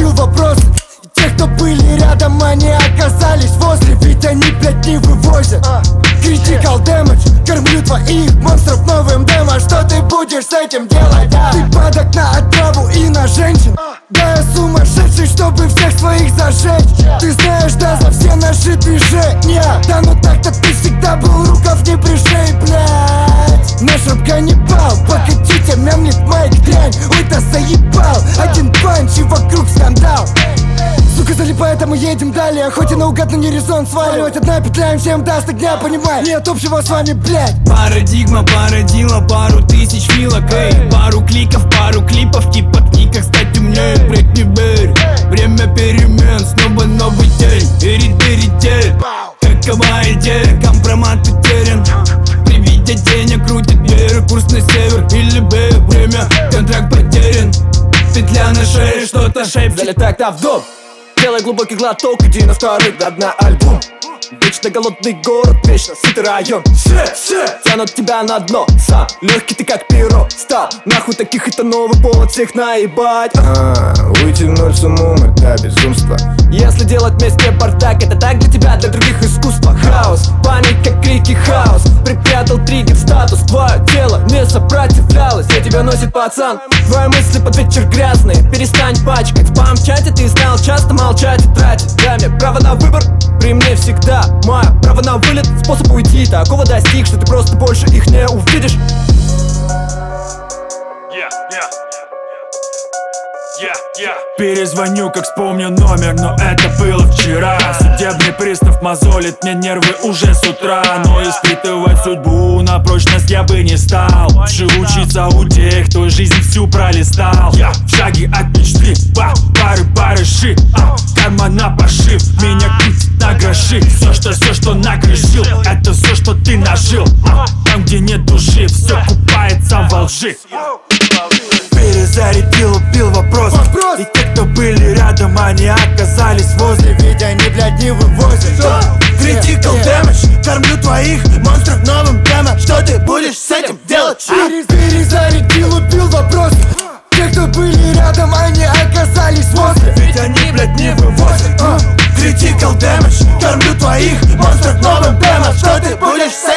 лупил вопросы. И те, кто были рядом, они оказались возле. Ведь они, блядь, не вывозят. Critical damage, кормлю твоих монстров новым демо. Что ты будешь с этим делать, да? Ты падок на отраву и на женщин. Да я сумасшедший, чтобы всех своих зажечь. Ты знаешь, да, за все наши движения. Да ну так-то ты всегда был, рукав не прижей, блядь. Наш рэп каннибал, покатите, мямлит майк, дрянь. Ой, да заебал, один панч и вокруг скандал. Сука, залипает, а мы едем далее. Хоть и наугад, но не резон сваливать. Одна петля им всем даст огня, понимай. Нет общего с вами, блядь. Парадигма породила пару тысяч филок, эй. Пару кликов, пару клипов, типа книг, как стать умнее. Брейк не бери, время перемен, снова новый день. Передель, какова идея, компромат утерян. При виде денег крутит веер, курс на север или Б. Время, контракт потерян. Петля на шее, что-то шепчет. Залетай так в дом, делай глубокий глоток, иди на второй до дна альбом. Вечно голодный город, вечно сытый район. Все тянут тебя на дно, сам легкий ты как перо стал. Нахуй таких, это новый повод всех наебать. Вытянуть с умом, это безумство. Если делать вместе бардак, это так для тебя, для других искусство. Хаос, паника, крики, хаос. Припрятал триггер, статус, твое тело не сопротивлялось. Где тебя носит пацан? Твои мысли под вечер грязные, перестань пачкать. В спам-чате ты знал часто молчать и тратить время. Право на выбор при мне всегда мое право на вылет, способ уйти. Такого достиг, что ты просто больше их не увидишь. Перезвоню, как вспомню номер, но это было вчера. Судебный пристав мозолит мне нервы уже с утра. Но испытывать судьбу на прочность я бы не стал. Лучше учиться у тех, кто жизнь всю пролистал. Я в шаге от мечты, пары барыши, карман на пошив. Меня крутит на гроши. Все, что нагрешил, это все, что ты нажил. Там, где нет души, все купается во лжи. Перезарядил, убил вопрос. И те, кто были рядом, они оказались возле. Ведь они, блядь, не вывозят. Critical damage, кормлю твоих монстров новым демо. Что ты будешь с этим делать? Перезарядил, убил вопрос. Те, кто были рядом, они оказались возле. Ведь они, блядь, не вывозят. Critical damage, кормлю твоих монстров новым демо. Что ты будешь с этим